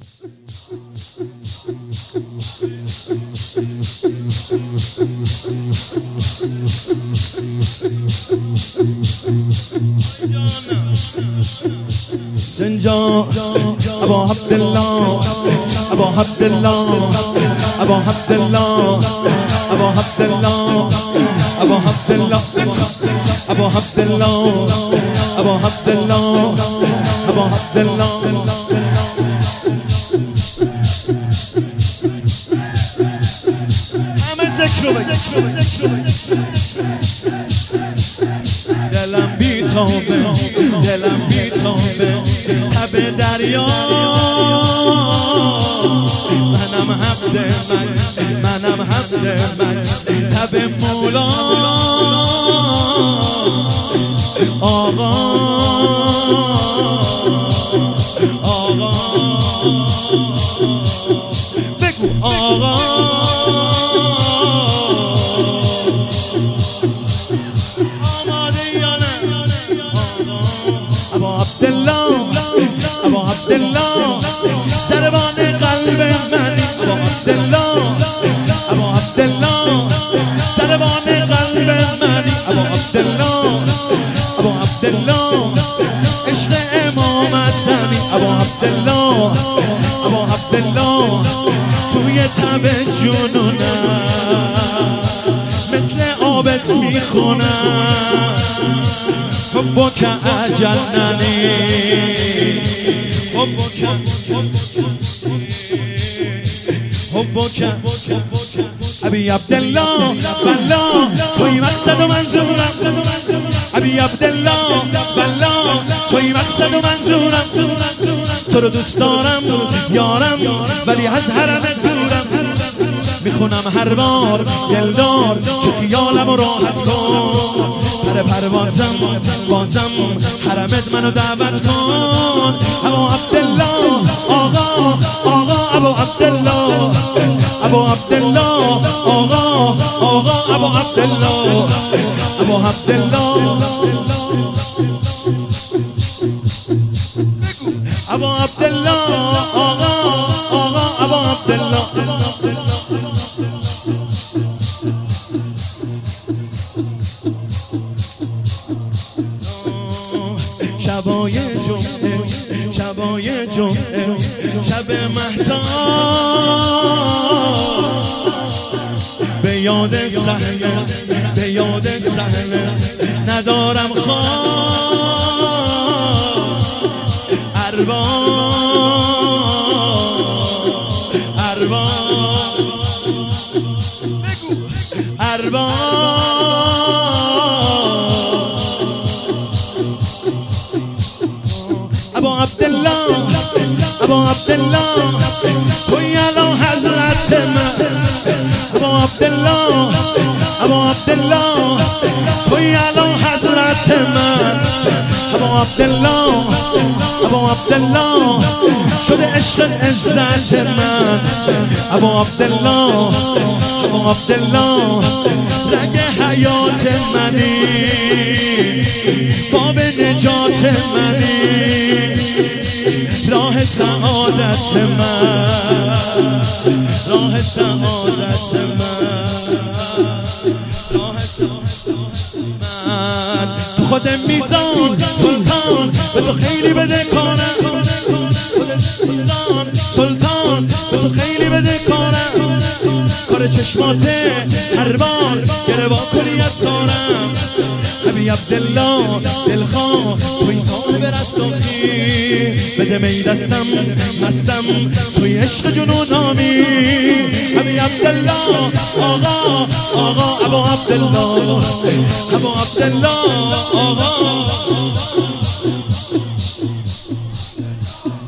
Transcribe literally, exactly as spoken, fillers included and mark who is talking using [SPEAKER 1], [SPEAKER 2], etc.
[SPEAKER 1] سنجا ابو عبدالله ابو عبدالله ابو عبدالله ابو عبدالله ابو عبدالله ابو عبدالله ابو عبدالله ابو عبدالله همه ذکر دلم بیتابه دلم بیتابه تب دریا منم حبد من منم حبد من تب مولا آقا آقا بگو آقا ابو عبدالله ابو عبدالله سربان قلب من ابو عبدالله ابو عبدالله سربان قلب من ابو عبدالله ابو عبدالله عشق امام حسنی ابو عبدالله ابو عبدالله توی تب جنونم مثل آبس میخونم حبک اجلنی حبک حبک ابی عبدالله بلا توی مقصد و منظورم ابی عبدالله بلا توی مقصد و منظورم تو رو دوست دارم یارم ولی از حرمت دورم میخونم هر بار دلدار که خیالم راحت کن پر پروازم بازم حرمت منو دعوت کن ابو عبدالله آقا آقا ابو عبدالله ابو عبدالله آقا آقا ابو عبدالله ابو عبدالله ابو عبدالله آقا آقا ابو عبدالله شبای جمعه شبای جمعه شب مهتاب به یاد صحنه به یاد صحنه ندارم خواب ارباب ارباب ارباب ابو عبدالله ابو عبدالله توی الان حضرت من ابو عبدالله ابو عبدالله توی الان حضرت من ابو عبدالله ابو عبدالله شده عشق عزت من ابو عبدالله ابو عبدالله رگ حیات منی باب نجات منی راه سعادت من راه سعادت من راه سعادت من تو خود میزان سلطان به تو خیلی بده کارم میزان سلطان به تو خیلی بده کارم کار چشماته هر بار گره با کلی از کارم ابی عبدالله دلخواه توی صاحب رستاخی بده می دستم مستم توی عشق جنون آمی ابی عبدالله آقا آقا ابو عبدالله ابو عبدالله آقا